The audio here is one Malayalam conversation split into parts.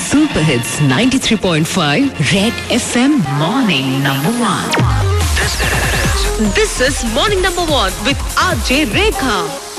Super Hits 93.5 Red FM Morning Number 1. This is Morning Number 1 with RJ Rekha.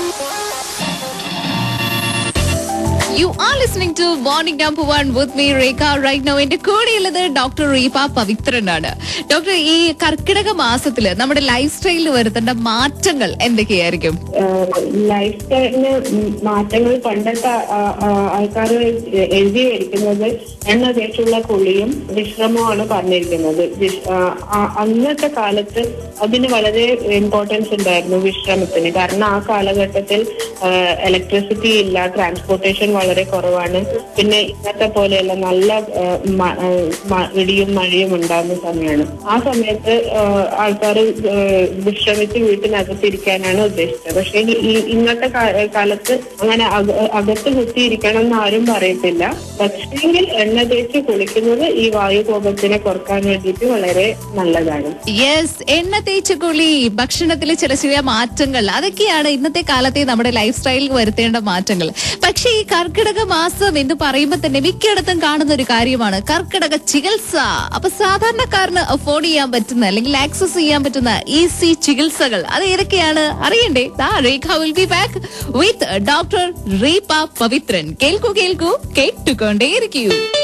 You are listening to Morning Number 1 with me, Rekha. Right now, എന്റെ കൂടെയുള്ളത് ഡോക്ടർ റീപ പവിത്രനാണ്. ഡോക്ടർ, ഈ കർക്കിടക മാസത്തില് നമ്മുടെ ലൈഫ് സ്റ്റൈലിൽ വരുത്തേണ്ട മാറ്റങ്ങൾ എന്തൊക്കെയായിരിക്കും? ലൈഫ് സ്റ്റൈലിന് മാറ്റങ്ങൾ പണ്ടത്തെ ആൾക്കാർ എഴുതിയിരിക്കുന്നത് എണ്ണ തേച്ചുള്ള കുളിയും വിശ്രമവുമാണ് പറഞ്ഞിരിക്കുന്നത്. അന്നത്തെ കാലത്ത് അതിന് വളരെ ഇമ്പോർട്ടൻസ് ഉണ്ടായിരുന്നു വിശ്രമത്തിന്. കാരണം ആ കാലഘട്ടത്തിൽ ഇലക്ട്രിസിറ്റി ഇല്ല, ട്രാൻസ്പോർട്ടേഷൻ വളരെ കുറവാണ്. പിന്നെ ഇന്നത്തെ പോലെയല്ല നല്ല ഇടിയും മഴയും ഉണ്ടാകുന്ന സമയമാണ്. ആ സമയത്ത് ആൾക്കാർ വിശ്രമിച്ച് വീട്ടിനകത്തിരിക്കാനാണ് ഉദ്ദേശിച്ചത്. പക്ഷെ ഇന്നത്തെ കാലത്ത് അങ്ങനെ അകത്ത് കുത്തിയിരിക്കണം എന്ന് ആരും പറയത്തില്ല. പക്ഷേങ്കിൽ എണ്ണ തേച്ച് കുളിക്കുന്നത് ഈ വായുകോപത്തിനെ കുറക്കാൻ വേണ്ടിയിട്ട് വളരെ നല്ലതാണ്. യെസ്, എണ്ണ തേച്ച് കുളി, ഭക്ഷണത്തിലെ ചില ചെറിയ മാറ്റങ്ങൾ, അതൊക്കെയാണ് ഇന്നത്തെ കാലത്തെ നമ്മുടെ ലൈഫ് സ്റ്റൈലിൽ വരുത്തേണ്ട മാറ്റങ്ങൾ. പക്ഷേ ഈ കർക്കിടക മാസം എന്ന് പറയുമ്പോൾ തന്നെ മിക്കയിടത്തും കാണുന്ന ഒരു കാര്യമാണ് കർക്കിടക ചികിത്സ. അപ്പൊ സാധാരണക്കാരന് അഫോർഡ് ചെയ്യാൻ പറ്റുന്ന അല്ലെങ്കിൽ ആക്സസ് ചെയ്യാൻ പറ്റുന്ന ഈസി ചികിത്സകൾ അത് ഏതൊക്കെയാണ് അറിയണ്ടേ? Rekha will be back with doctor Reepa Pavithran. കേൾക്കൂ കേട്ടുകൊണ്ടേയിരിക്കൂ.